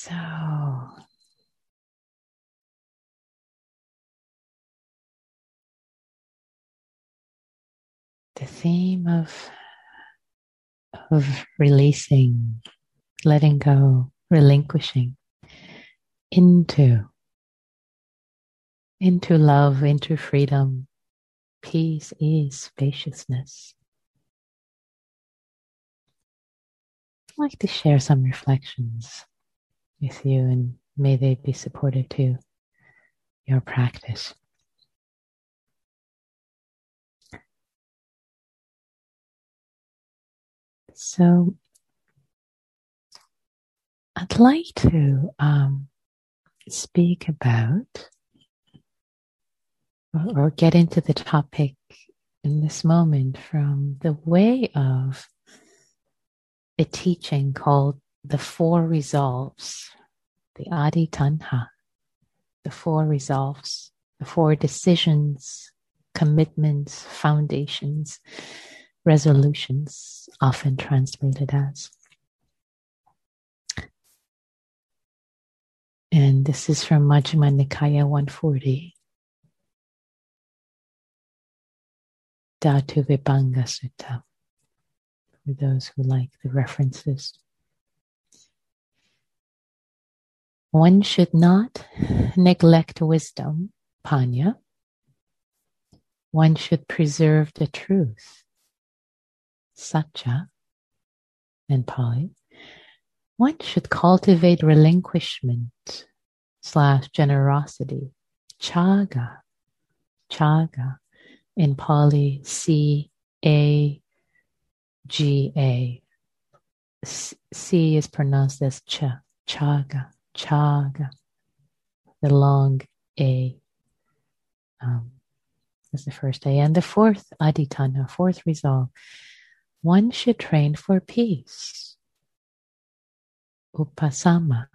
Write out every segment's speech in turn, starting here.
So, the theme of releasing, letting go, relinquishing into love, into freedom, peace, ease, spaciousness. I'd like to share some reflections with you, and may they be supportive to your practice. So, I'd like to speak about or get into the topic in this moment from the way of a teaching called the Four Resolves, the Adi Tanha, the Four Resolves, the Four Decisions, Commitments, Foundations, Resolutions, often translated as. And this is from Majjhima Nikaya 140, Dhatu Vibhanga Sutta, for those who like the references. One should not neglect wisdom, Panya. One should preserve the truth, Satya, and Pali. One should cultivate relinquishment / generosity, Chaga, Chaga, in Pali, C-A-G-A. C is pronounced as Cha, Chaga, Chaga, the long A is the first A. And the fourth Aditana, fourth resolve, one should train for peace, Upasama.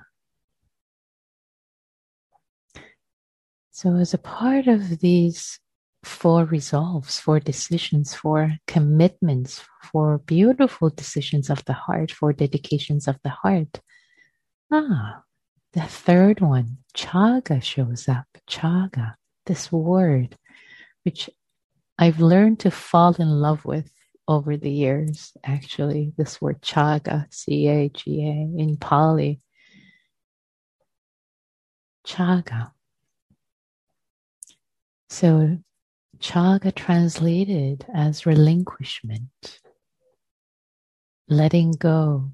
So as a part of these four resolves, four decisions, four commitments, four beautiful decisions of the heart, four dedications of the heart, the third one, Chaga, shows up. Chaga, this word, which I've learned to fall in love with over the years, actually, this word Chaga, C-A-G-A, in Pali. Chaga. So, Chaga translated as relinquishment, letting go,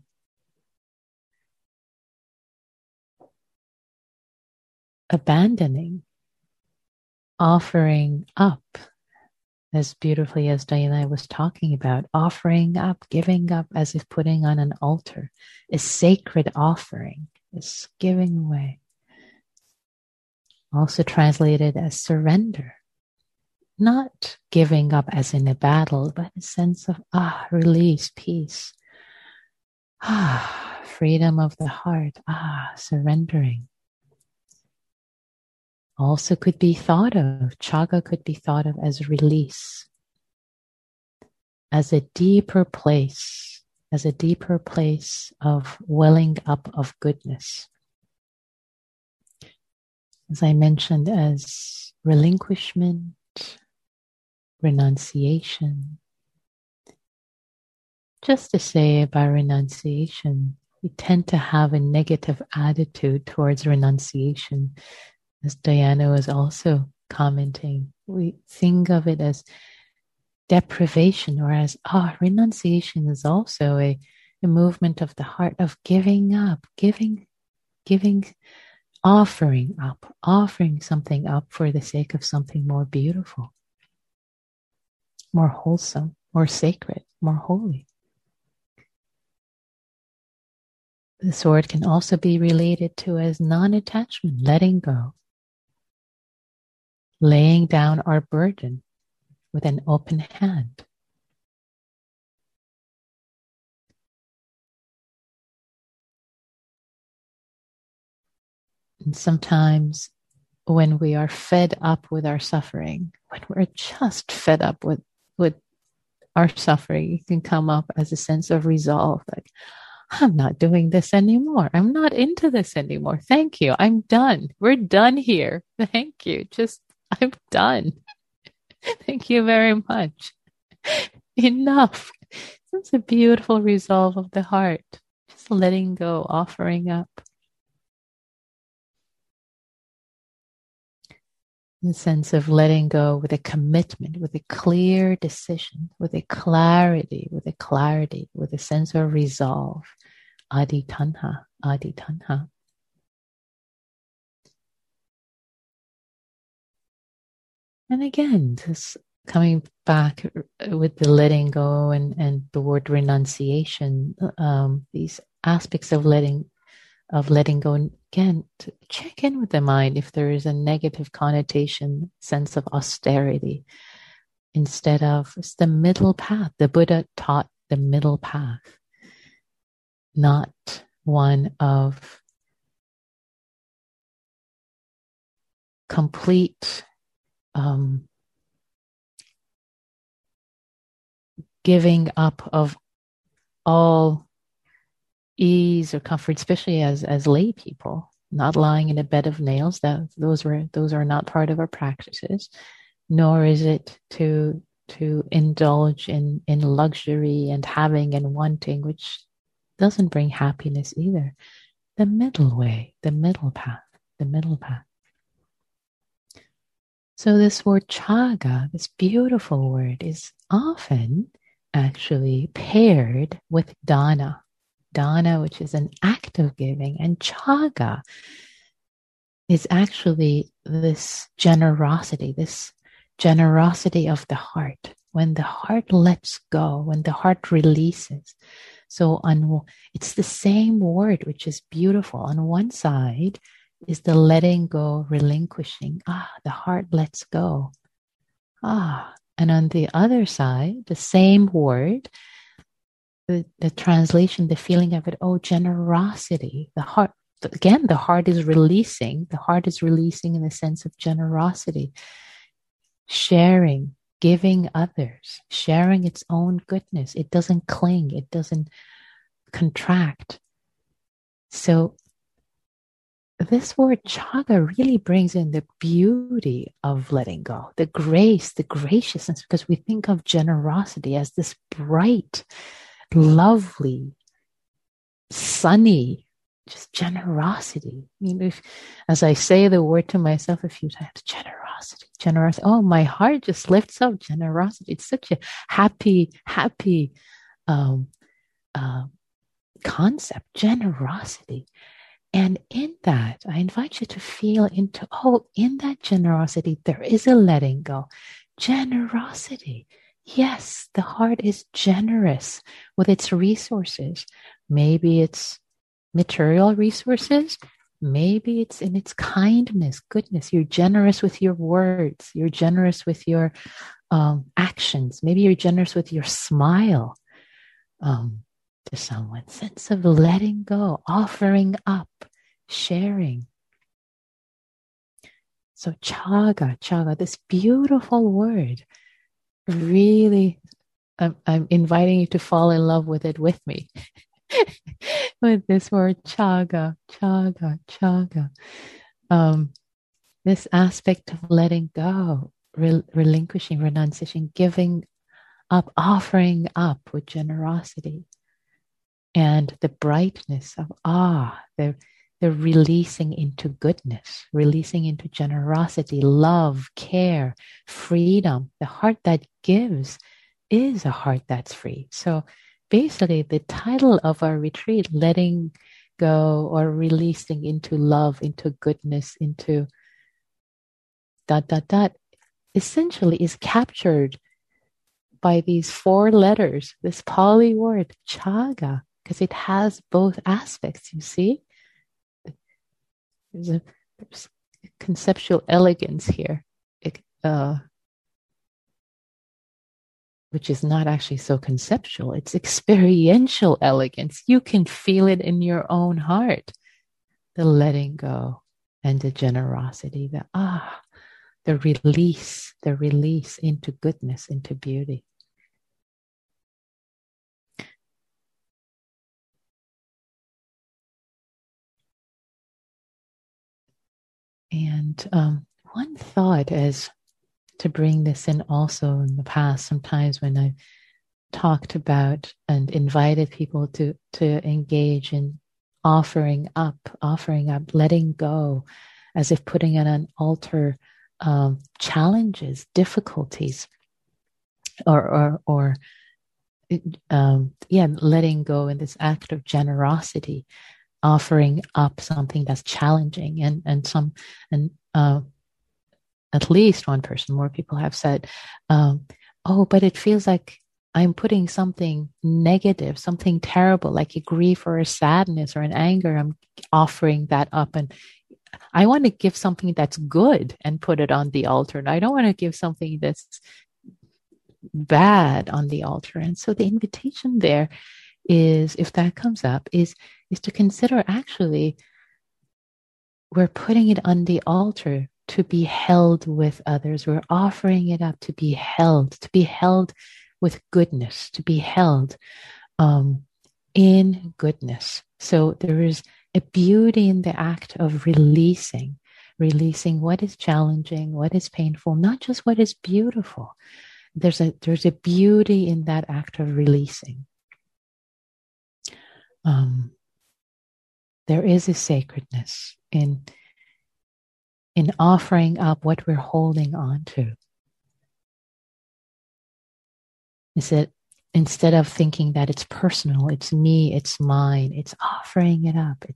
abandoning, offering up, as beautifully as Diana was talking about, offering up, giving up as if putting on an altar, a sacred offering, is giving away. Also translated as surrender, not giving up as in a battle, but a sense of release, peace, freedom of the heart, surrendering. Also could be thought of, Chaga could be thought of as release, as a deeper place of welling up of goodness. As I mentioned, as relinquishment, renunciation. Just to say about renunciation, we tend to have a negative attitude towards renunciation. As Diana was also commenting, we think of it as deprivation, or as, renunciation is also a movement of the heart, of giving up, giving, offering something up for the sake of something more beautiful, more wholesome, more sacred, more holy. This word can also be related to as non-attachment, letting go, laying down our burden with an open hand. And sometimes when we are fed up with our suffering, when we're just fed up with our suffering, it can come up as a sense of resolve, like, I'm not doing this anymore. I'm not into this anymore. Thank you. I'm done. We're done here. Thank you. I'm done. Thank you very much. Enough. It's a beautiful resolve of the heart. Just letting go, offering up. The sense of letting go with a commitment, with a clear decision, with a clarity, with a sense of resolve. Adi tanha, adi tanha. And again, just coming back with the letting go and the word renunciation, these aspects of letting go. And again, to check in with the mind if there is a negative connotation, sense of austerity, instead of it's the middle path. The Buddha taught the middle path, not one of complete giving up of all ease or comfort, especially as lay people, not lying in a bed of nails. Those are not part of our practices. Nor is it to indulge in luxury and having and wanting, which doesn't bring happiness either. The middle way, the middle path, the middle path. So this word chaga, this beautiful word, is often actually paired with dana. Dana, which is an act of giving, and chaga is actually this generosity of the heart. When the heart lets go, when the heart releases. So it's the same word, which is beautiful. On one side is the letting go, relinquishing. The heart lets go. And on the other side, the same word, the translation, the feeling of it, generosity. The heart, again, the heart is releasing. The heart is releasing in the sense of generosity. Sharing, giving others, sharing its own goodness. It doesn't cling. It doesn't contract. So this word chaga really brings in the beauty of letting go, the grace, the graciousness, because we think of generosity as this bright, lovely, sunny, just generosity. As I say the word to myself a few times, generosity. Oh, my heart just lifts up generosity. It's such a happy concept, generosity. And in that, I invite you to feel into, in that generosity, there is a letting go. Generosity. Yes, the heart is generous with its resources. Maybe it's material resources. Maybe it's in its kindness, goodness. You're generous with your words. You're generous with your actions. Maybe you're generous with your smile to someone. Sense of letting go, offering up, sharing. So chaga, this beautiful word, really, I'm inviting you to fall in love with it with me. With this word chaga. This aspect of letting go, relinquishing, renunciation, giving up, offering up with generosity. And the brightness of the releasing into goodness, releasing into generosity, love, care, freedom. The heart that gives is a heart that's free. So basically, the title of our retreat, letting go or releasing into love, into goodness, into ... essentially is captured by these 4 letters, this Pali word, chaga, because it has both aspects, you see? There's conceptual elegance here, which is not actually so conceptual. It's experiential elegance. You can feel it in your own heart. The letting go and the generosity, the release into goodness, into beauty. And one thought is to bring this in also in the past, sometimes when I've talked about and invited people to engage in offering up, letting go, as if putting on an altar challenges, difficulties, or letting go in this act of generosity, offering up something that's challenging, and at least one person, more people have said, oh, but it feels like I'm putting something negative, something terrible, like a grief or a sadness or an anger. I'm offering that up. And I want to give something that's good and put it on the altar. And I don't want to give something that's bad on the altar. And so the invitation there is, if that comes up, is to consider actually we're putting it on the altar to be held with others. We're offering it up to be held with goodness, to be held in goodness. So there is a beauty in the act of releasing what is challenging, what is painful, not just what is beautiful. There's a beauty in that act of releasing. There is a sacredness in offering up what we're holding on to. Is that instead of thinking that it's personal, it's me, it's mine, it's offering it up.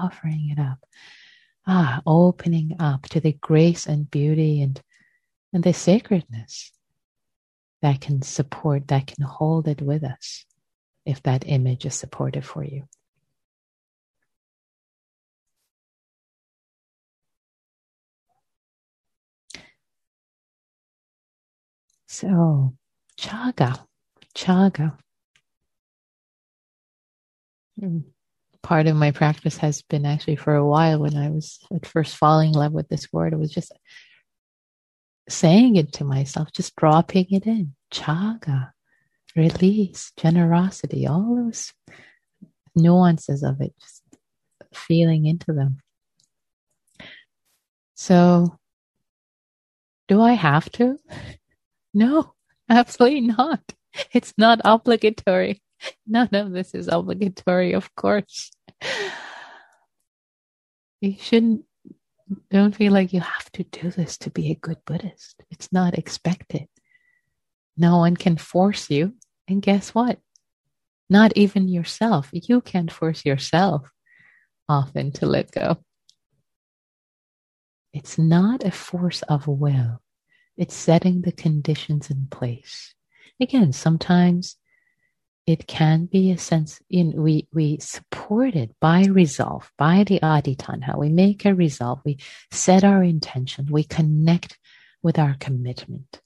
Opening up to the grace and beauty and the sacredness that can support, that can hold it with us, if that image is supportive for you. So, chaga. Part of my practice has been actually for a while, when I was at first falling in love with this word, it was just saying it to myself, just dropping it in. Chaga, release, generosity, all those nuances of it, just feeling into them. So, do I have to? No, absolutely not. It's not obligatory. None of this is obligatory, of course. You don't feel like you have to do this to be a good Buddhist. It's not expected. No one can force you. And guess what? Not even yourself. You can't force yourself often to let go. It's not a force of will. It's setting the conditions in place. Again, sometimes it can be a sense we support it by resolve, by the adhittana. We make a resolve, we set our intention, we connect with our commitment,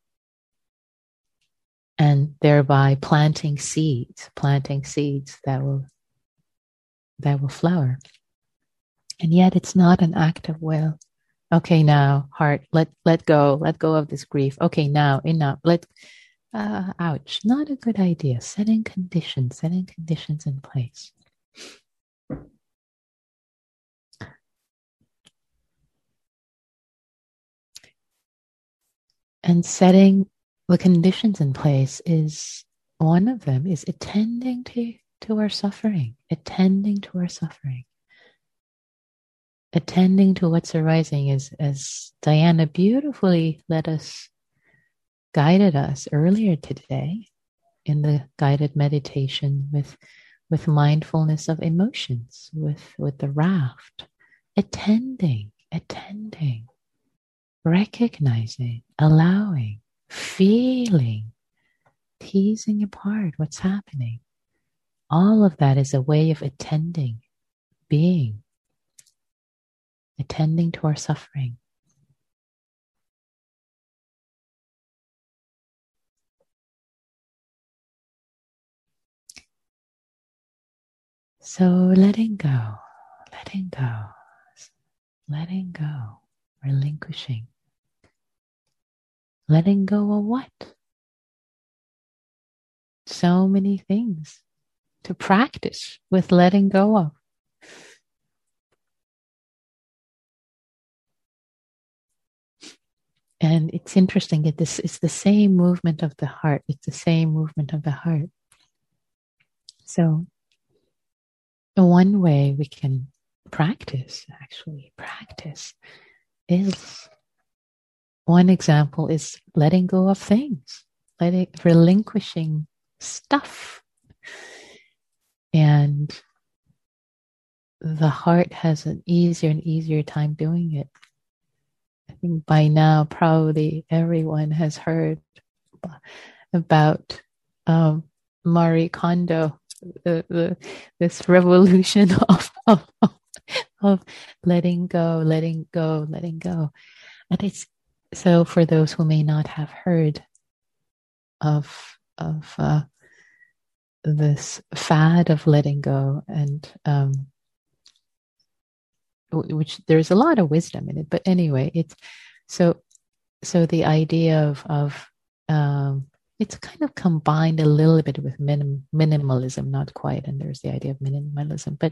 and thereby planting seeds that will flower. And yet it's not an act of will. Okay, now heart, let go of this grief. Okay, now enough. Ouch, not a good idea. Setting conditions in place. And setting the conditions in place is one of them, is attending to our suffering, attending to what's arising, as Diana beautifully guided us earlier today in the guided meditation with mindfulness of emotions, with the raft, attending, recognizing, allowing, feeling, teasing apart what's happening. All of that is a way of attending to our suffering. So letting go, relinquishing. Letting go of what? So many things to practice with letting go of. And it's interesting that this is the same movement of the heart. It's the same movement of the heart. So one way we can practice, is one example is letting go of things, relinquishing stuff. And the heart has an easier and easier time doing it. I think by now, probably everyone has heard about Marie Kondo, this revolution of letting go, letting go, letting go. And it's so for those who may not have heard of this fad of letting go, and which there's a lot of wisdom in it. But anyway, it's so the idea of it's kind of combined a little bit with minimalism, not quite. And there's the idea of minimalism, but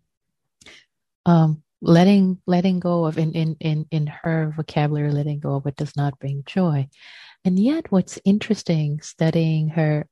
letting go of in her vocabulary, letting go of what does not bring joy. And yet, what's interesting, studying her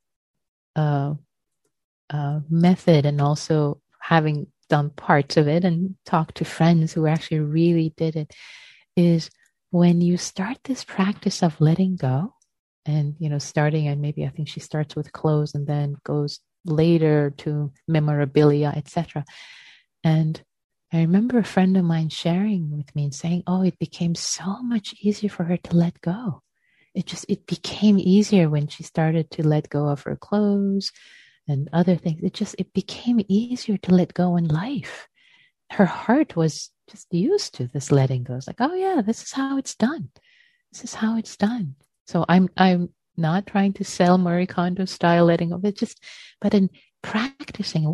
method, and also having done parts of it and talked to friends who actually really did it, is when you start this practice of letting go, and starting, and maybe I think she starts with clothes and then goes later to memorabilia, etc. And I remember a friend of mine sharing with me and saying, oh, it became so much easier for her to let go. It became easier when she started to let go of her clothes and other things. It became easier to let go in life. Her heart was just used to this letting go. It's like, oh yeah, this is how it's done. This is how it's done. So I'm not trying to sell Marie Kondo style letting go, but in practicing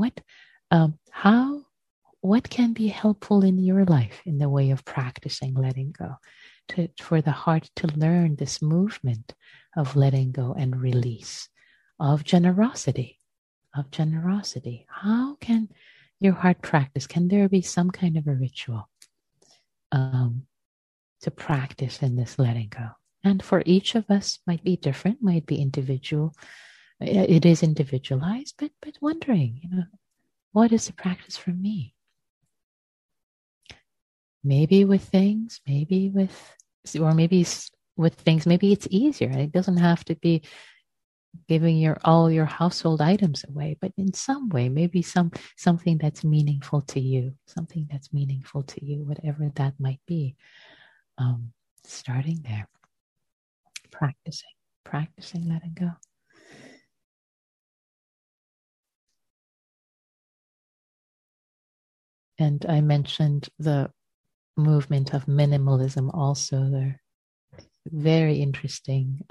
what can be helpful in your life in the way of practicing letting go, for the heart to learn this movement of letting go and release, of generosity. How can your heart practice? Can there be some kind of a ritual to practice in this letting go? And for each of us might be different, might be individual. It is individualized, but wondering, what is the practice for me? Maybe with things, maybe with things, maybe it's easier. It doesn't have to be giving all your household items away, but in some way, maybe something that's meaningful to you, whatever that might be. Starting there, practicing letting go. And I mentioned the movement of minimalism also. They're very interesting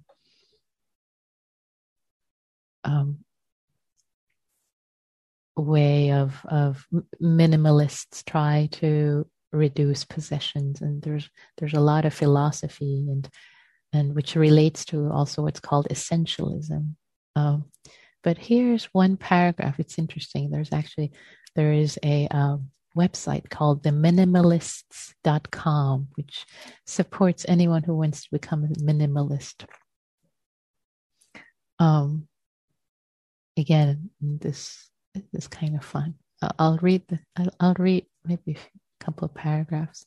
way of minimalists try to reduce possessions, and there's a lot of philosophy and which relates to also what's called essentialism. But here's one paragraph. It's interesting. There is a website called theminimalists.com, which supports anyone who wants to become a minimalist. Again, this is kind of fun. I'll read maybe a couple of paragraphs.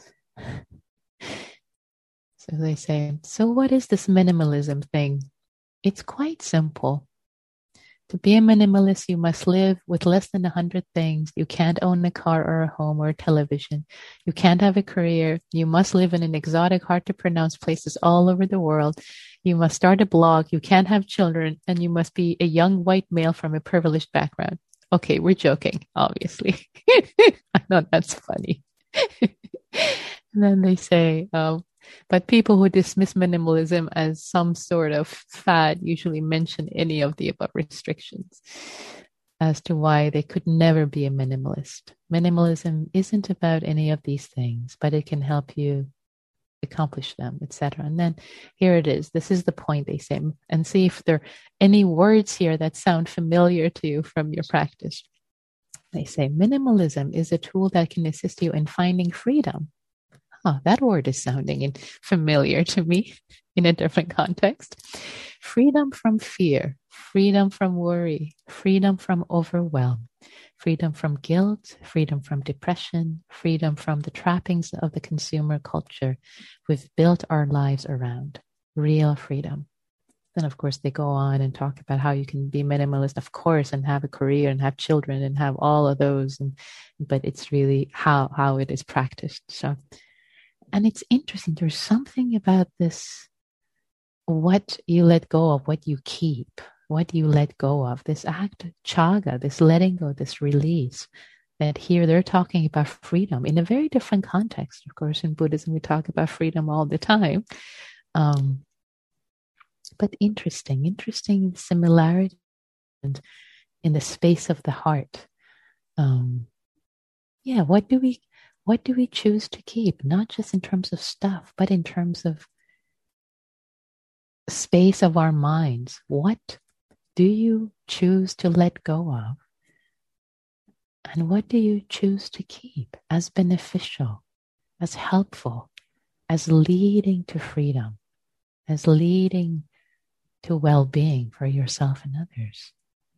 So they say, so what is this minimalism thing? It's quite simple. To be a minimalist, you must live with less than 100 things. You can't own a car or a home or a television. You can't have a career. You must live in an exotic, hard-to-pronounce places all over the world. You must start a blog. You can't have children. And you must be a young white male from a privileged background. Okay, we're joking, obviously. I know that's funny. And then they say, but people who dismiss minimalism as some sort of fad usually mention any of the above restrictions as to why they could never be a minimalist. Minimalism isn't about any of these things, but it can help you accomplish them, etc. And then here it is. This is the point they say, and see if there are any words here that sound familiar to you from your practice. They say minimalism is a tool that can assist you in finding freedom. Oh, that word is sounding familiar to me in a different context. Freedom from fear, freedom from worry, freedom from overwhelm, freedom from guilt, freedom from depression, freedom from the trappings of the consumer culture we've built our lives around. Real freedom. Then, of course, they go on and talk about how you can be minimalist, of course, and have a career and have children and have all of those. But it's really how it is practiced. So, and it's interesting. There's something about this, what you let go of, what you keep, what you let go of, this act of chaga, this letting go, this release, that here they're talking about freedom in a very different context. Of course, in Buddhism, we talk about freedom all the time. But interesting similarity in the space of the heart. What do we choose to keep? Not just in terms of stuff, but in terms of space of our minds. What do you choose to let go of? And what do you choose to keep as beneficial, as helpful, as leading to freedom, as leading to well-being for yourself and others?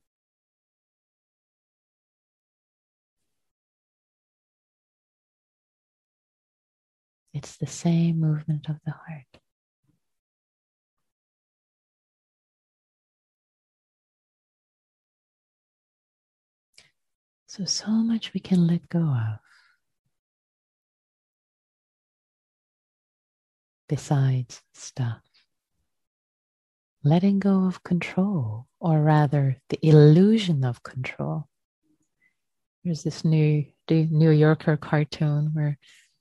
It's the same movement of the heart. So much we can let go of. Besides stuff. Letting go of control, or rather the illusion of control. There's this New Yorker cartoon where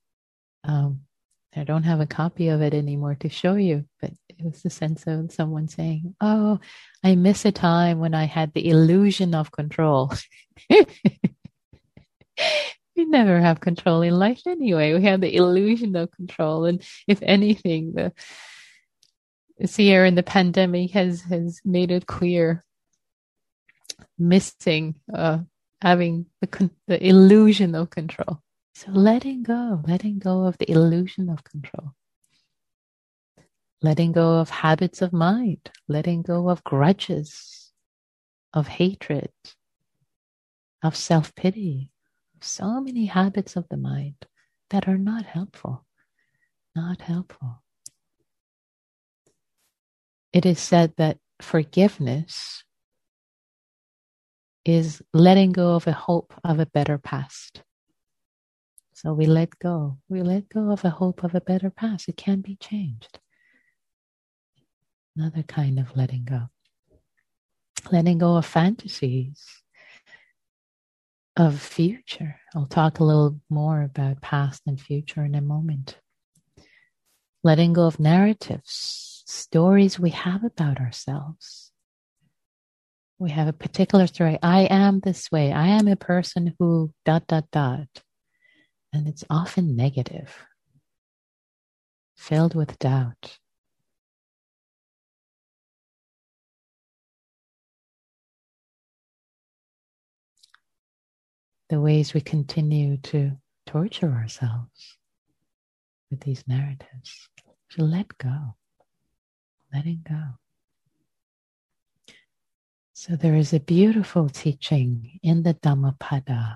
I don't have a copy of it anymore to show you, but it was the sense of someone saying, "Oh, I miss a time when I had the illusion of control." We never have control in life anyway. We have the illusion of control. And if anything, this year in the pandemic has made it clear, missing having the illusion of control. So letting go of the illusion of control. Letting go of habits of mind, letting go of grudges, of hatred, of self-pity. So many habits of the mind that are not helpful. Not helpful. It is said that forgiveness is letting go of a hope of a better past. So we let go. We let go of a hope of a better past. It can be changed. Another kind of letting go. Letting go of fantasies of future. I'll talk a little more about past and future in a moment. Letting go of narratives, stories we have about ourselves. We have a particular story. I am this way. I am a person who ... And it's often negative, filled with doubt. The ways we continue to torture ourselves with these narratives. To let go. Letting go. So there is a beautiful teaching in the Dhammapada.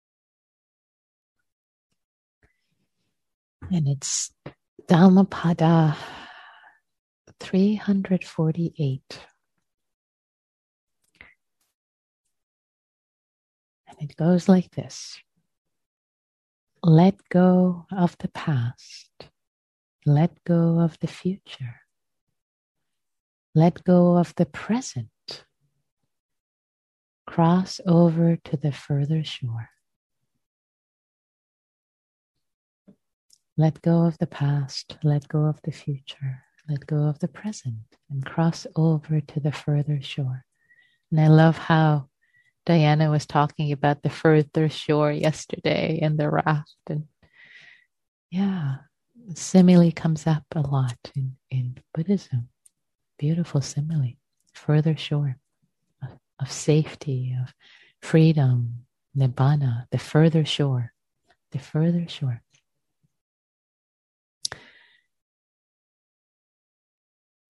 And it's Dhammapada 348. And it goes like this. Let go of the past. Let go of the future. Let go of the present. Cross over to the further shore. Let go of the past. Let go of the future. Let go of the present. And cross over to the further shore. And I love how Diana was talking about the further shore yesterday and the raft. And simile comes up a lot in Buddhism. Beautiful simile. Further shore of safety, of freedom, nibbana, the further shore. The further shore.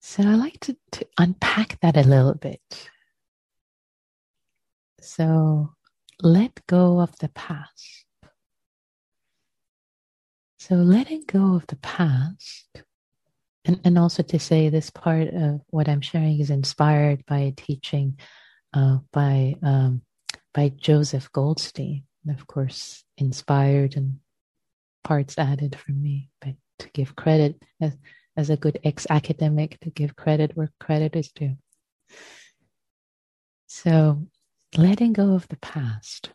So I like to unpack that a little bit. So let go of the past. So letting go of the past, and also to say this part of what I'm sharing is inspired by a teaching by Joseph Goldstein, and of course inspired and parts added from me, but to give credit as a good ex-academic, to give credit where credit is due. So letting go of the past.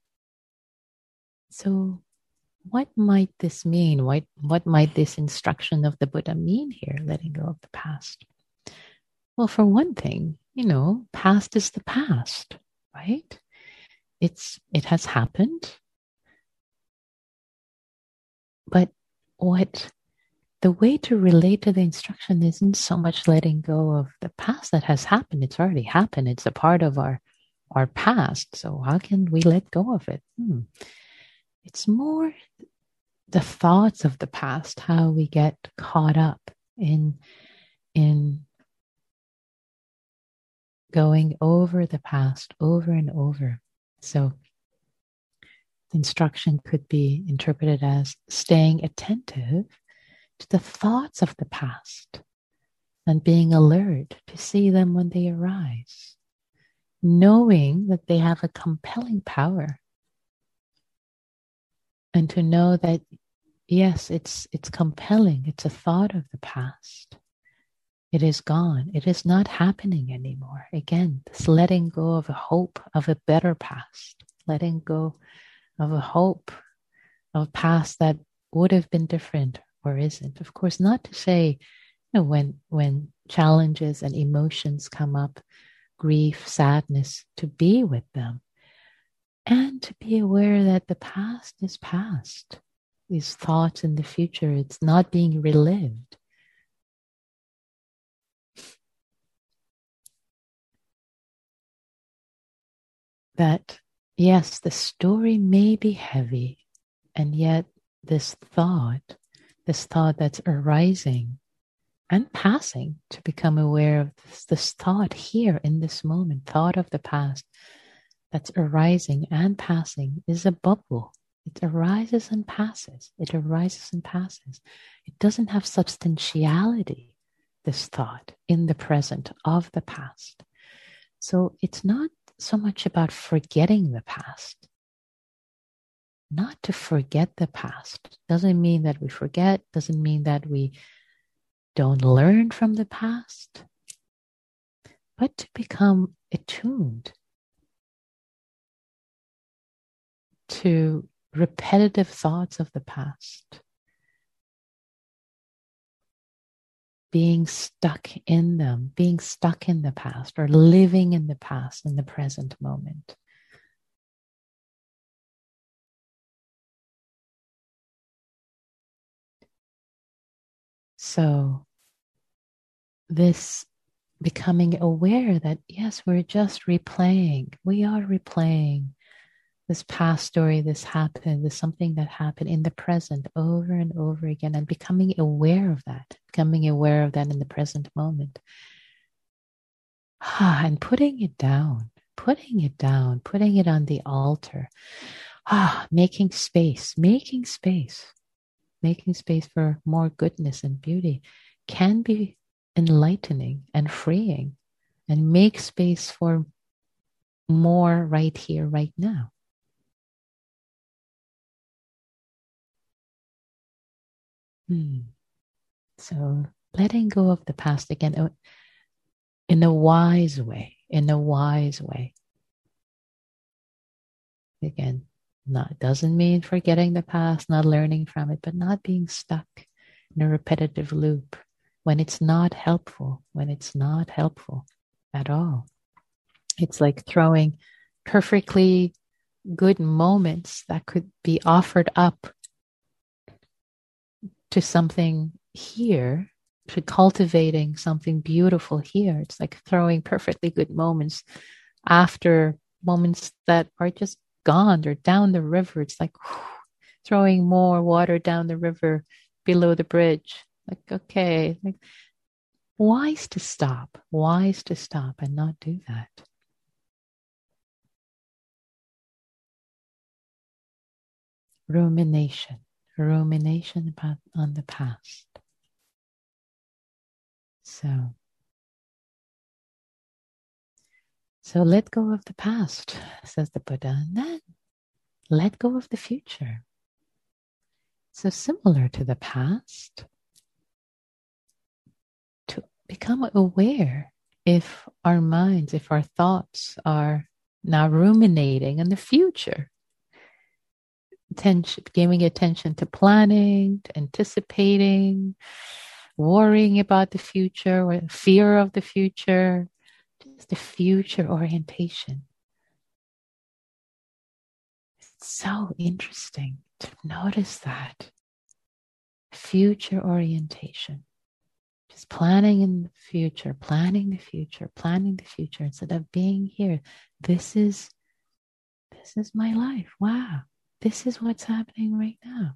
So what might this mean? What might this instruction of the Buddha mean here, letting go of the past? Well, for one thing, past is the past, right? It has happened. But the way to relate to the instruction isn't so much letting go of the past that has happened. It's already happened. It's a part of our past. So how can we let go of it? It's more the thoughts of the past, how we get caught up in going over the past over and over. So the instruction could be interpreted as staying attentive to the thoughts of the past and being alert to see them when they arise, knowing that they have a compelling power, and to know that, yes, it's compelling. It's a thought of the past. It is gone. It is not happening anymore. Again, this letting go of a hope of a better past, letting go of a hope of a past that would have been different or isn't. Of course, not to say, when challenges and emotions come up, grief, sadness, to be with them and to be aware that the past is past. These thoughts in the future, it's not being relived. That, yes, the story may be heavy, and yet this thought that's arising and passing, to become aware of this thought here in this moment, thought of the past that's arising and passing, is a bubble. It arises and passes. It arises and passes. It doesn't have substantiality, this thought, in the present of the past. So it's not so much about forgetting the past. Not to forget the past. Doesn't mean that we forget, doesn't mean that we don't learn from the past, but to become attuned to repetitive thoughts of the past, being stuck in them, being stuck in the past, or living in the past in the present moment. So this becoming aware that, yes, we're just replaying. We are replaying this past story, this something that happened in the present over and over again, and becoming aware of that in the present moment. And putting it down, putting it on the altar. Making space for more goodness and beauty can be enlightening and freeing, and make space for more right here, right now. So letting go of the past again in a wise way. Again, doesn't mean forgetting the past, not learning from it, but not being stuck in a repetitive loop when it's not helpful at all. It's like throwing perfectly good moments that could be offered up to something here, to cultivating something beautiful here. It's like throwing perfectly good moments after moments that are just gone. They're down the river. It's like throwing more water down the river below the bridge. Like, okay, wise to stop and not do that. Rumination about on the past. So let go of the past, says the Buddha, and then let go of the future. So similar to the past, to become aware if our minds, if our thoughts are now ruminating in the future, giving attention to planning, to anticipating, worrying about the future, or fear of the future, just the future orientation. It's so interesting to notice that. Future orientation. Just planning in the future, planning the future instead of being here. This is my life. Wow. This is what's happening right now.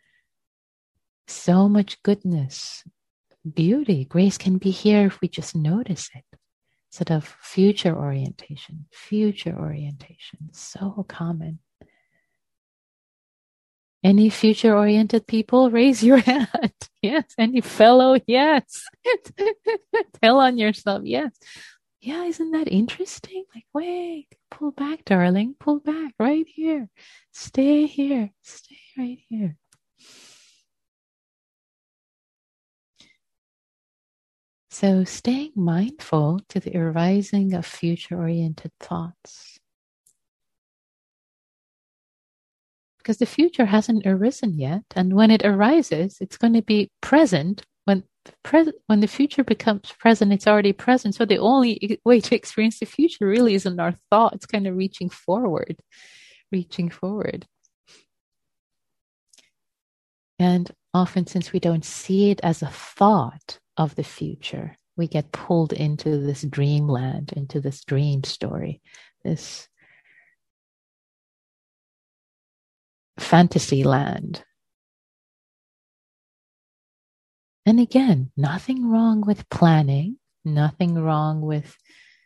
So much goodness, beauty, grace can be here if we just notice it. Instead of future orientation, so common. Any future-oriented people, raise your hand. Yes. Any fellow, yes. Tell on yourself, yes. Yeah, isn't that interesting? Like, wait, pull back, darling. Pull back right here. Stay here. Stay right here. So staying mindful to the arising of future-oriented thoughts. Because the future hasn't arisen yet. And when it arises, it's going to be present. When the future becomes present, it's already present. So the only way to experience the future really isn't our thought. It's kind of reaching forward. And often, since we don't see it as a thought of the future, we get pulled into this dreamland, into this dream story, this fantasy land. And again, nothing wrong with planning, nothing wrong with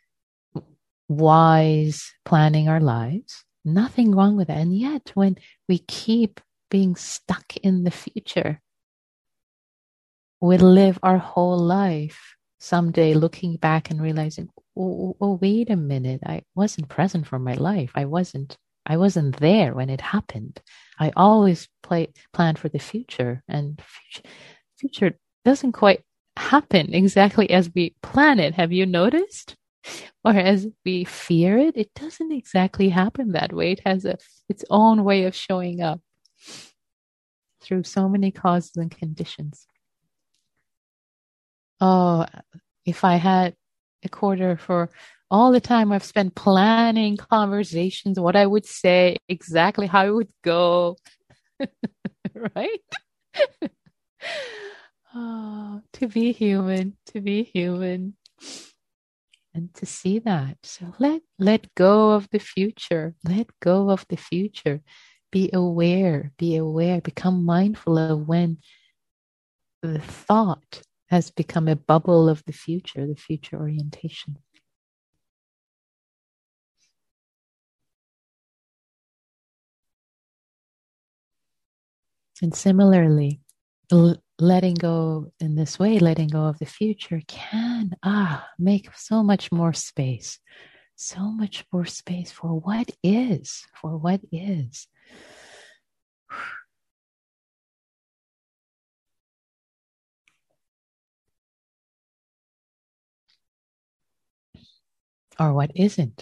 wise planning our lives, nothing wrong with that. And yet, when we keep being stuck in the future, we live our whole life someday looking back and realizing, oh, wait a minute, I wasn't present for my life. I wasn't there when it happened. I always plan for the future, and future doesn't quite happen exactly as we plan it. Have you noticed? Or as we fear it, it doesn't exactly happen that way. It has its own way of showing up through so many causes and conditions. Oh, if I had a quarter for all the time I've spent planning conversations, what I would say, exactly how it would go, right? Oh, to be human, and to see that. So let go of the future. Let go of the future. Be aware, become mindful of when the thought has become a bubble of the future orientation. And similarly, letting go in this way, letting go of the future can make so much more space for what is, or what isn't.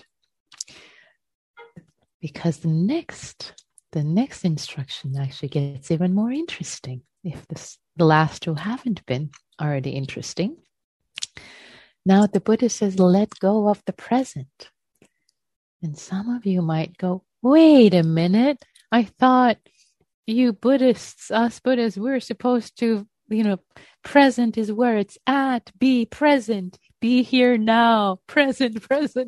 Because the next instruction actually gets even more interesting, if the last two haven't been already interesting. Now the Buddha says, let go of the present. And some of you might go, wait a minute, I thought you Buddhists, us Buddhists, we're supposed to, present is where it's at. Be present. Be here now. Present.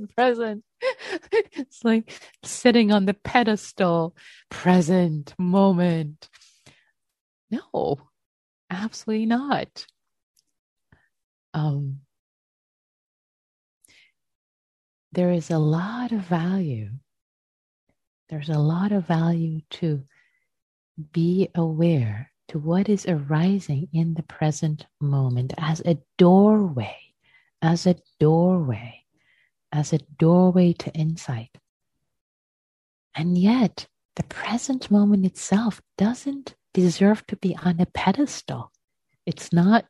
It's like sitting on the pedestal. Present moment. No, absolutely not. there is a lot of value. There's a lot of value to be aware to what is arising in the present moment as a doorway, as a doorway, as a doorway to insight. And yet, the present moment itself doesn't deserve to be on a pedestal. It's not,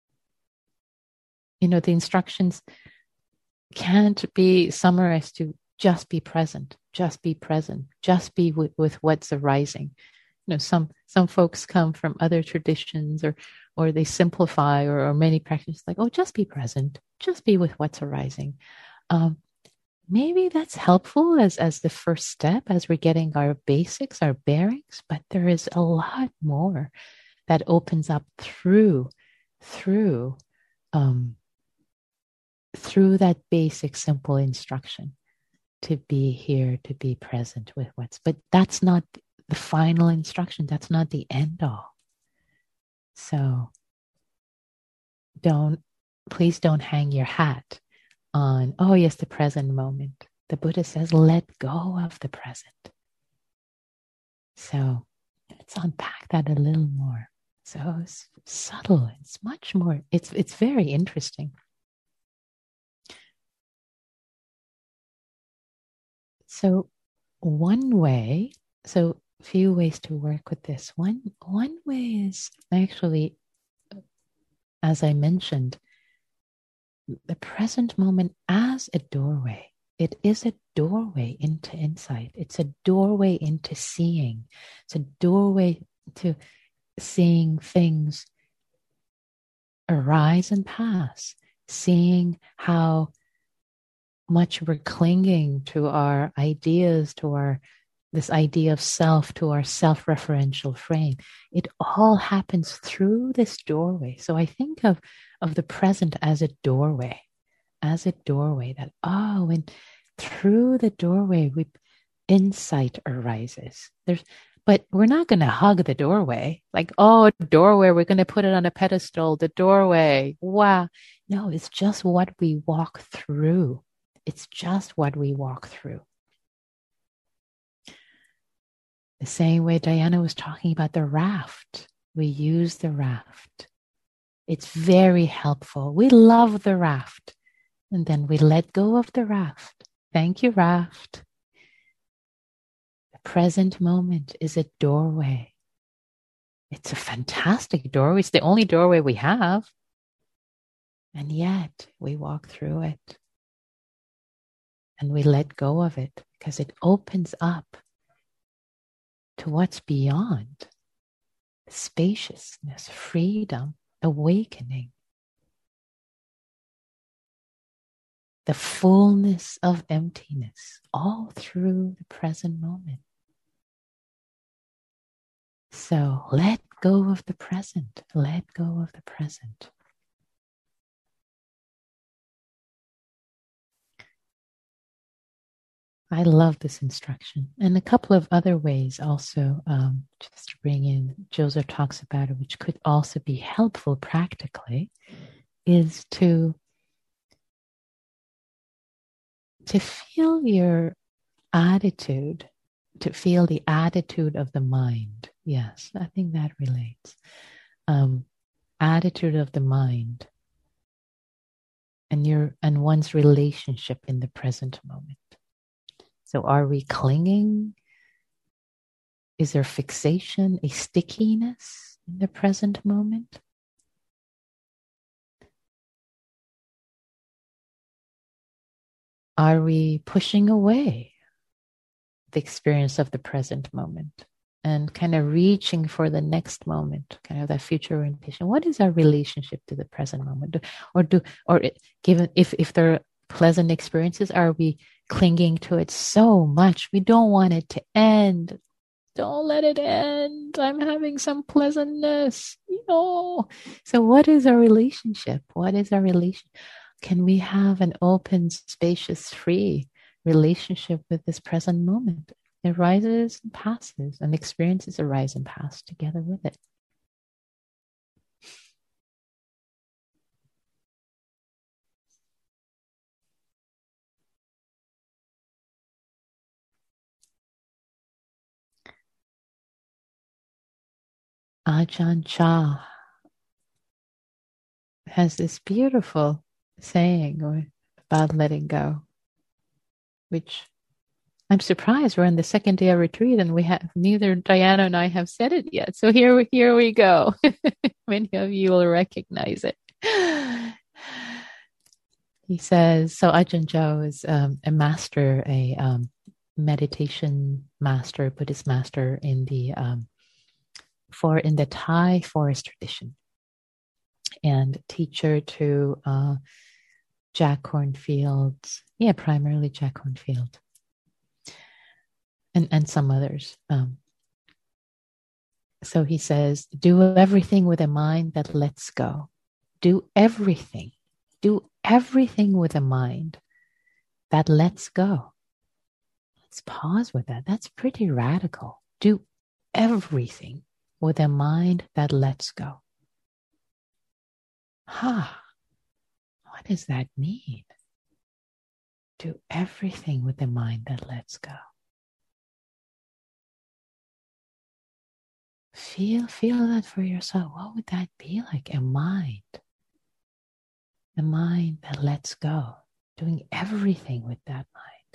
the instructions can't be summarized to just be present, just be present, just be with what's arising. Some folks come from other traditions or they simplify or many practices like, oh, just be present, just be with what's arising. Maybe that's helpful as the first step as we're getting our basics, our bearings, but there is a lot more that opens up through that basic, simple instruction to be here, to be present with but that's not the final instruction. That's not the end all. So please don't hang your hat on, oh yes, the present moment. The Buddha says, let go of the present. So let's unpack that a little more. So it's subtle. It's much more, it's very interesting. So few ways to work with this. One way is actually, as I mentioned, the present moment as a doorway. It is a doorway into insight. It's a doorway into seeing. It's a doorway to seeing things arise and pass, seeing how much we're clinging to our ideas, to this idea of self, to our self-referential frame. It all happens through this doorway. So I think of the present as a doorway that, and through the doorway, insight arises. But we're not going to hug the doorway. Like, doorway, we're going to put it on a pedestal, the doorway. Wow. No, it's just what we walk through. It's just what we walk through. The same way Diana was talking about the raft. We use the raft. It's very helpful. We love the raft. And then we let go of the raft. Thank you, raft. The present moment is a doorway. It's a fantastic doorway. It's the only doorway we have. And yet we walk through it. And we let go of it because it opens up to what's beyond. Spaciousness, freedom, awakening. The fullness of emptiness, all through the present moment. So let go of the present. Let go of the present. I love this instruction. And a couple of other ways also, just to bring in, Joseph talks about it, which could also be helpful practically, is to feel your attitude, to feel the attitude of the mind. Yes, I think that relates. Attitude of the mind and one's relationship in the present moment. So are we clinging? Is there fixation, a stickiness in the present moment? Are we pushing away the experience of the present moment and kind of reaching for the next moment, kind of that future orientation? What is our relationship to the present moment? Given if there are pleasant experiences, are we clinging to it so much? We don't want it to end. Don't let it end. I'm having some pleasantness. So what is our relationship? Can we have an open, spacious, free relationship with this present moment? It rises and passes, and experiences arise and pass together with it. Ajahn Chah has this beautiful saying about letting go, which I'm surprised we're on the second day of retreat and we have neither Diana and I have said it yet. So here we go. Many of you will recognize it. He says, so Ajahn Chah is a master, a meditation master, Buddhist master in the Thai forest tradition, and teacher to Jack Kornfield, primarily Jack Kornfield, and some others. So he says, do everything with a mind that lets go. Do everything with a mind that lets go. Let's pause with that. That's pretty radical. Do everything with a mind that lets go. What does that mean? Do everything with a mind that lets go. Feel that for yourself. What would that be like? A mind that lets go. Doing everything with that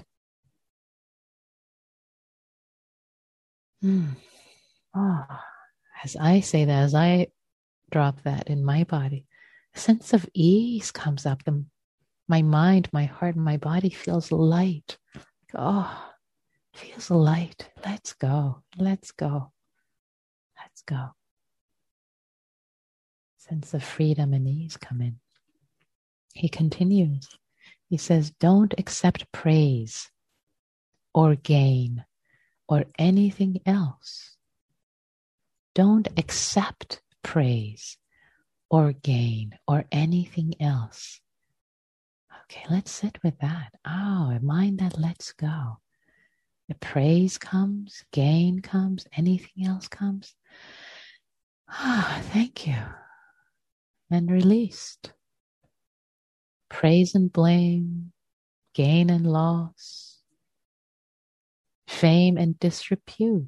mind. As I say that, as I drop that in my body, a sense of ease comes up. My mind, my heart, my body feels light. Feels light. Let's go. Sense of freedom and ease come in. He continues. He says, don't accept praise or gain or anything else. Don't accept praise or gain or anything else. Okay, let's sit with that. A mind that lets go. The praise comes, gain comes, anything else comes. Thank you. And released. Praise and blame, gain and loss, fame and disrepute.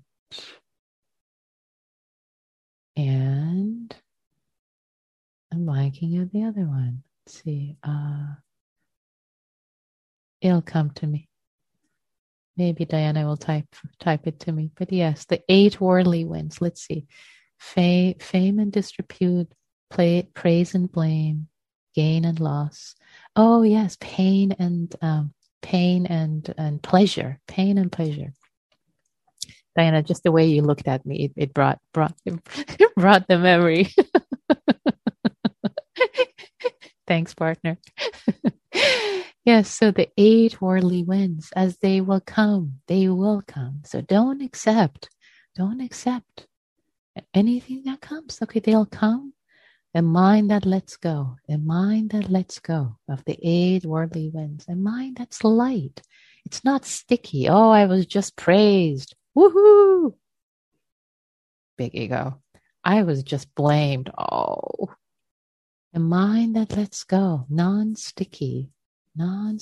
And I'm blanking of the other one. Let's see. It'll come to me. Maybe Diana will type it to me. But yes, the 8 worldly winds. Let's see. Fame and disrepute, praise and blame, gain and loss. Oh yes, pain and pleasure. Pain and pleasure. Diana, just the way you looked at me, it brought brought the memory. Thanks, partner. Yes, so the 8 worldly winds, as they will come. So don't accept anything that comes. Okay, they'll come. A mind that lets go, of the 8 worldly winds, a mind that's light. It's not sticky. Oh, I was just praised. Woohoo! Big ego. I was just blamed. Oh. A mind that lets go, non-sticky, not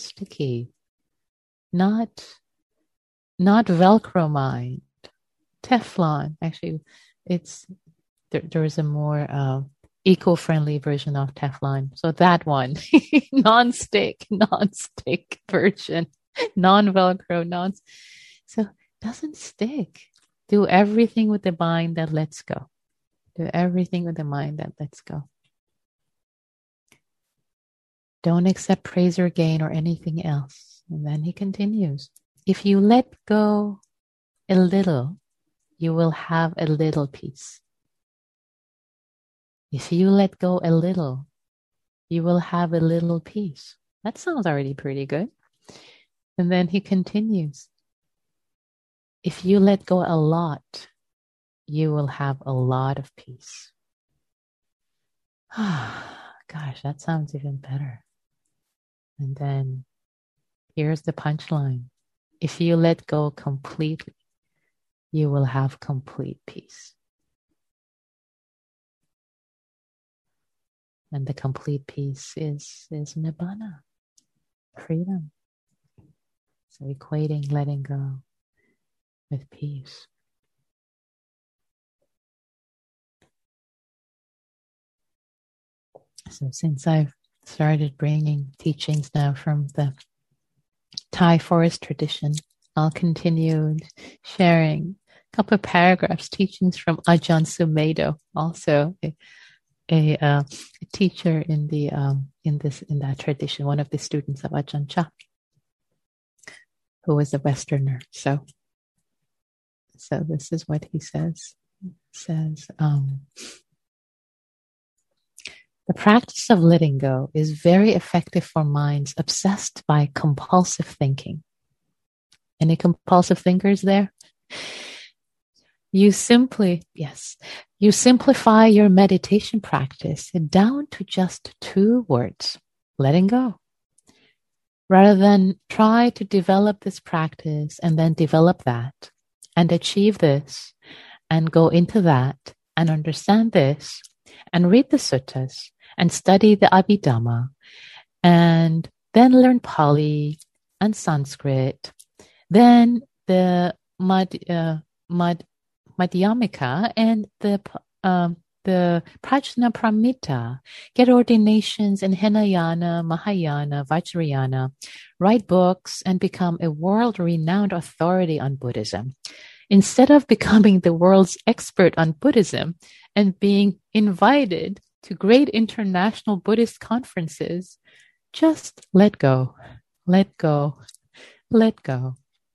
Velcro mind, Teflon. Actually, there is a more eco-friendly version of Teflon. So that one, non-stick version, non-Velcro, so doesn't stick. Do everything with the mind that lets go. Do everything with the mind that lets go. Don't accept praise or gain or anything else. And then he continues. If you let go a little, you will have a little peace. If you let go a little, you will have a little peace. That sounds already pretty good. And then he continues. If you let go a lot, you will have a lot of peace. Gosh, that sounds even better. And then here's the punchline. If you let go completely, you will have complete peace. And the complete peace is nibbana, freedom. So equating letting go with peace. So since I've started bringing teachings now from the Thai forest tradition, I'll continue sharing a couple of paragraphs, teachings from Ajahn Sumedho, also a teacher in that tradition, one of the students of Ajahn Chah, who was a Westerner. So this is what he says. The practice of letting go is very effective for minds obsessed by compulsive thinking. Any compulsive thinkers there? You simplify your meditation practice down to just 2 words, letting go. Rather than try to develop this practice and then develop that and achieve this and go into that and understand this and read the suttas and study the Abhidhamma and then learn Pali and Sanskrit, then the Madhyamika and the Prajna Paramita, get ordinations in Hinayana, Mahayana, Vajrayana, write books, and become a world-renowned authority on Buddhism. Instead of becoming the world's expert on Buddhism and being invited to great international Buddhist conferences, just let go, let go, let go.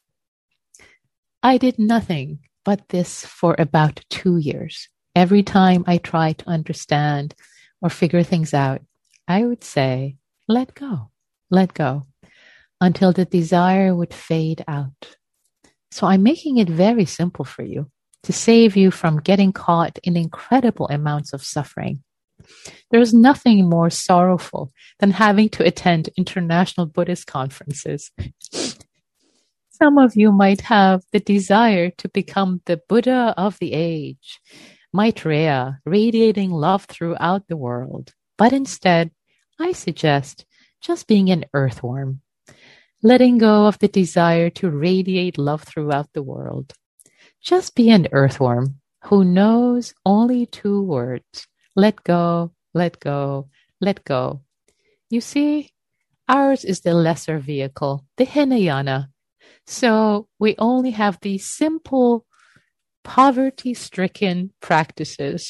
I did nothing but this for about 2 years. Every time I tried to understand or figure things out, I would say, let go, until the desire would fade out. So I'm making it very simple for you to save you from getting caught in incredible amounts of suffering. There's nothing more sorrowful than having to attend international Buddhist conferences. Some of you might have the desire to become the Buddha of the age, Maitreya, radiating love throughout the world. But instead, I suggest just being an earthworm, letting go of the desire to radiate love throughout the world. Just be an earthworm who knows only 2 words. Let go, let go, let go. You see, ours is the lesser vehicle, the Hinayana. So we only have these simple, poverty-stricken practices.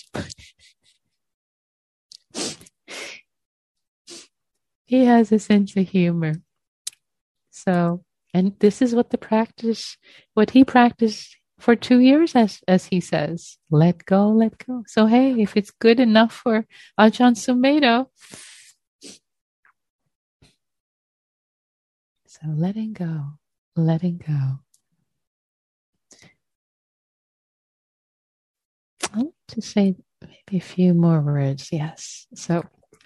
He has a sense of humor. So, and this is what he practiced for 2 years, as he says, let go, let go. So, hey, if it's good enough for Ajahn Sumedho. So letting go. I want to say maybe a few more words. Yes. So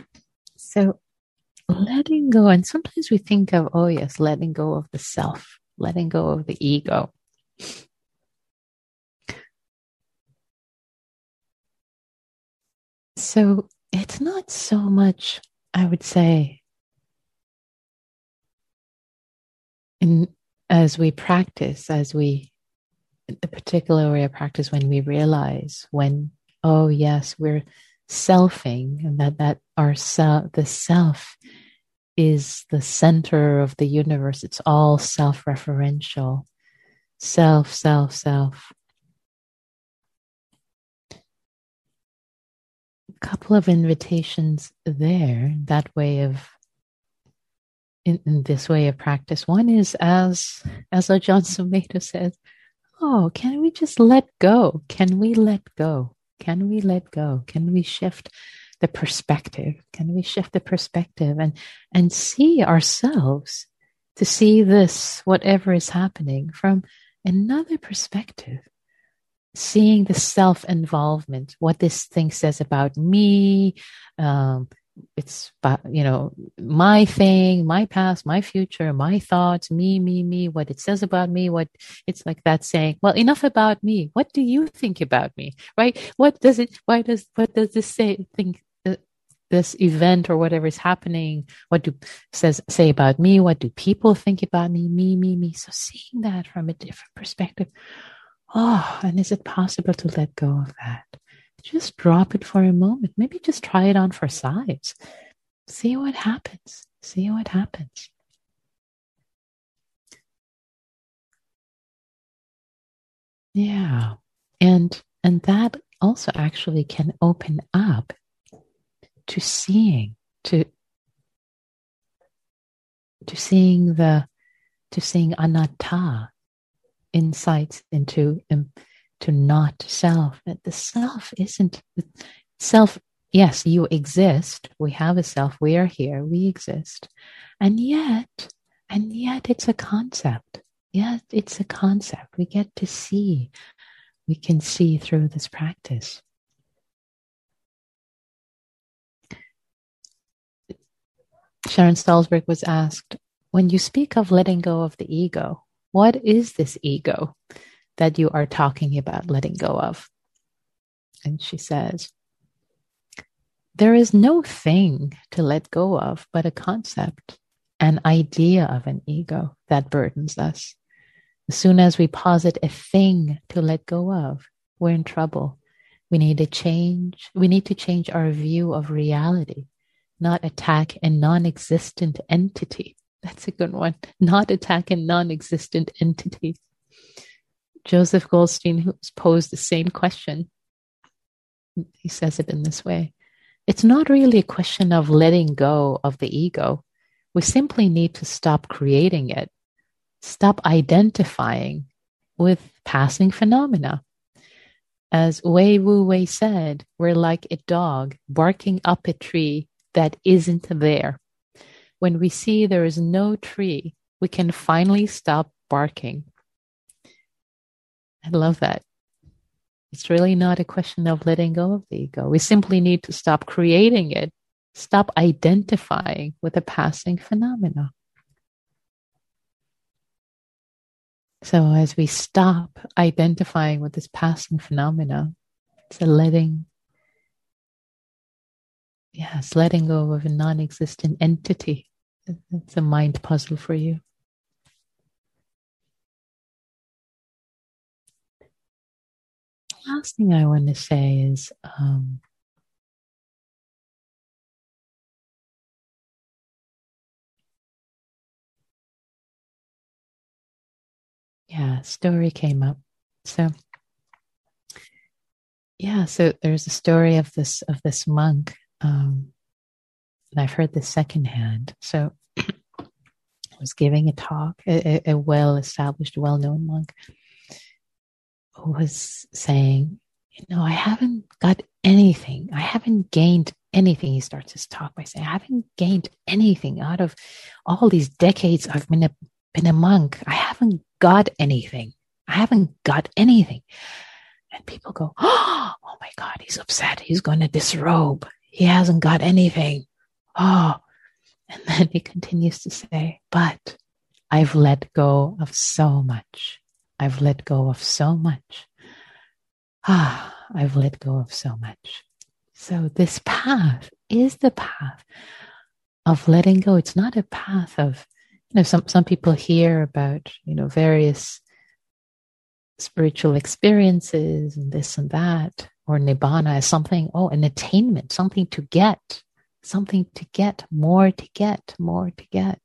letting go. And sometimes we think of, oh yes, letting go of the self, letting go of the ego. So it's not so much, I would say, as we practice, the particular way of practice, when we realize oh yes, we're selfing, and that the self is the center of the universe. It's all self-referential. Self. A couple of invitations there, that way of in this way of practice. One is, as Ajahn Sumedho says, oh, can we just let go? Can we let go? Can we let go? Can we shift the perspective? Can we shift the perspective and see ourselves, to see this, whatever is happening, from another perspective? Seeing the self-involvement, what this thing says about me, it's about, my thing, my past, my future, my thoughts, me, what it says about me, what it's like that saying, well, enough about me. What do you think about me? Right? What does this think, this event or whatever is happening? What say about me? What do people think about me? Me. So seeing that from a different perspective. Oh, and is it possible to let go of that? Just drop it for a moment. Maybe just try it on for size. See what happens. See what happens. Yeah. And that also actually can open up to seeing, to seeing anatta, insights into to not self. That the self isn't self. Yes, you exist. We have a self. We are here. We exist. And yet it's a concept. Yet it's a concept. We get to see. We can see through this practice. Sharon Salzberg was asked, when you speak of letting go of the ego, what is this ego that you are talking about letting go of? And she says, there is no thing to let go of but a concept, an idea of an ego that burdens us. As soon as we posit a thing to let go of, we're in trouble. We need to change our view of reality, not attack a non-existent entity. That's a good one. Not attack a non-existent entity. Joseph Goldstein, who's posed the same question, he says it in this way. It's not really a question of letting go of the ego. We simply need to stop creating it, stop identifying with passing phenomena. As Wei Wu Wei said, we're like a dog barking up a tree that isn't there. When we see there is no tree, we can finally stop barking. I love that. It's really not a question of letting go of the ego. We simply need to stop creating it, stop identifying with the passing phenomena. So as we stop identifying with this passing phenomena, it's letting go of a non-existent entity. It's a mind puzzle for you. The last thing I want to say is story came up. So there's a story of this monk, and I've heard this secondhand. So I was giving a talk, a well-established, well-known monk who was saying, I haven't got anything. I haven't gained anything. He starts his talk by saying, I haven't gained anything out of all these decades I've been a monk. I haven't got anything. I haven't got anything. And people go, oh my God, he's upset. He's going to disrobe. He hasn't got anything. Oh. And then he continues to say, but I've let go of so much. I've let go of so much. I've let go of so much. So this path is the path of letting go. It's not a path of, some people hear about, various spiritual experiences and this and that, or nibbana as something, an attainment, something to get, more to get.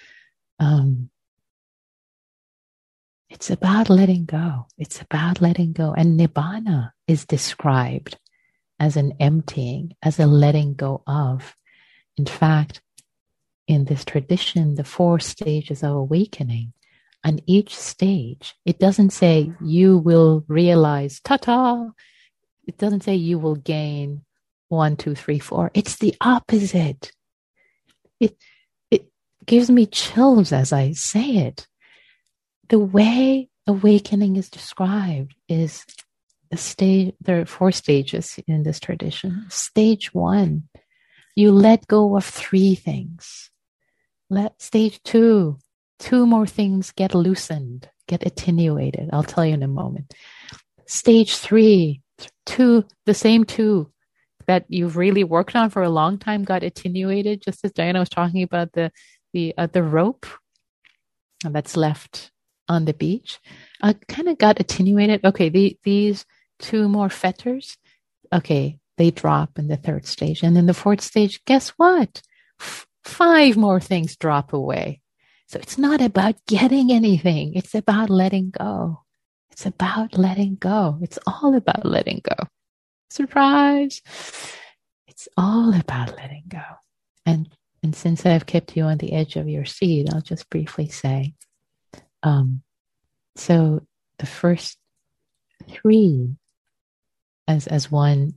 It's about letting go. It's about letting go. And nibbana is described as an emptying, as a letting go of. In fact, in this tradition, the 4 stages of awakening, on each stage, it doesn't say you will realize, ta-ta. It doesn't say you will gain 1, 2, 3, 4. It's the opposite. It gives me chills as I say it. The way awakening is described is there are 4 stages in this tradition. Stage 1, you let go of 3 things. Stage 2, 2 more things get loosened, get attenuated. I'll tell you in a moment. Stage 3, 2, the same 2 that you've really worked on for a long time got attenuated, just as Diana was talking about the rope that's left on the beach, kind of got attenuated. Okay, these 2 more fetters, okay, they drop in the third stage. And in the fourth stage, guess what? 5 more things drop away. So it's not about getting anything. It's about letting go. It's about letting go. It's all about letting go. Surprise. It's all about letting go. And since I've kept you on the edge of your seat, I'll just briefly say, so the first 3, as one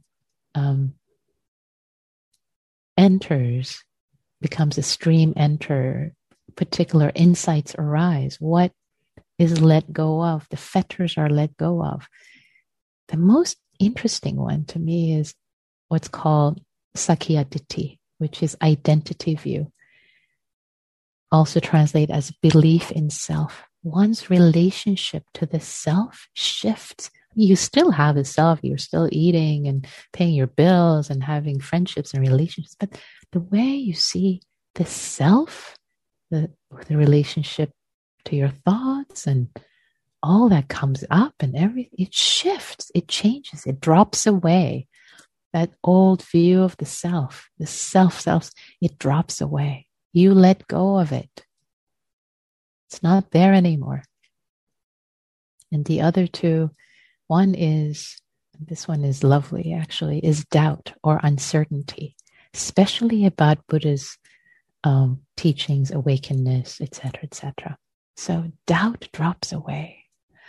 enters, becomes a stream enter, particular insights arise. What is let go of? The fetters are let go of. The most interesting one to me is what's called Sakyaditi, which is identity view. Also translate as belief in self. One's relationship to the self shifts. You still have a self. You're still eating and paying your bills and having friendships and relationships. But the way you see the self, the relationship to your thoughts and all that comes up and everything, it shifts, it changes, it drops away. That old view of the self, it drops away. You let go of it. It's not there anymore. And the other 2, one is, this one is lovely actually, is doubt or uncertainty, especially about Buddha's teachings, awakeness, etc., etc. So doubt drops away.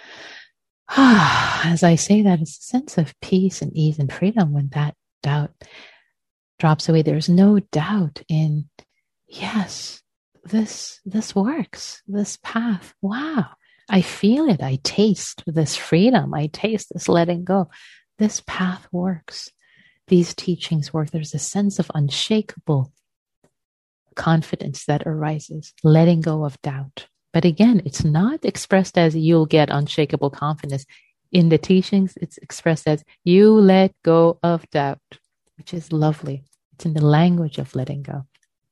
As I say that, it's a sense of peace and ease and freedom when that doubt drops away. There's no doubt in, yes, this works, this path. Wow, I feel it. I taste this freedom. I taste this letting go. This path works. These teachings work. There's a sense of unshakable confidence that arises, letting go of doubt. But again, it's not expressed as you'll get unshakable confidence. In the teachings, it's expressed as you let go of doubt, which is lovely. It's in the language of letting go.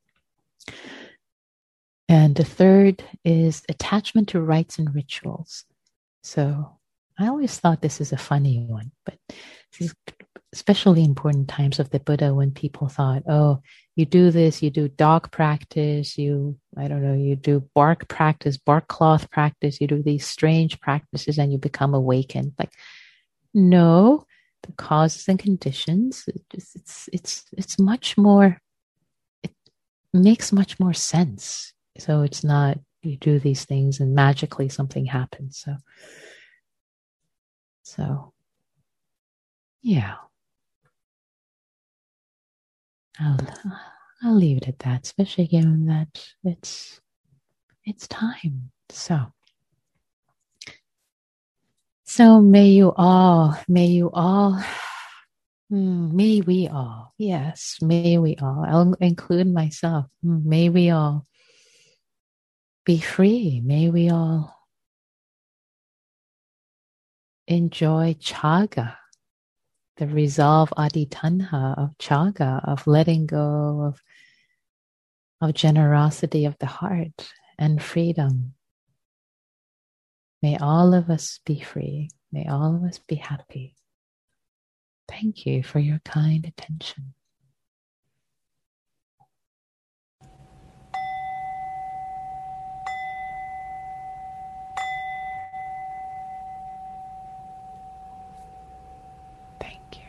And the third is attachment to rites and rituals. So I always thought this is a funny one, but this is especially important times of the Buddha when people thought, oh, you do this, you do dog practice, you do bark practice, bark cloth practice, you do these strange practices and you become awakened. Like, no, the causes and conditions, it's much more, it makes much more sense. So it's not you do these things and magically something happens. So yeah. I'll leave it at that, especially given that it's time. So may we all, yes, may we all, I'll include myself, may we all be free, may we all enjoy chaga, the resolve aditanha of chaga, of letting go, of generosity of the heart and freedom. May all of us be free. May all of us be happy. Thank you for your kind attention. Thank you.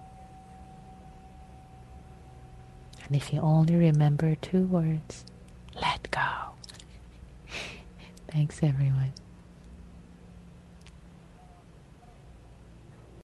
And if you only remember 2 words, let go. Thanks, everyone.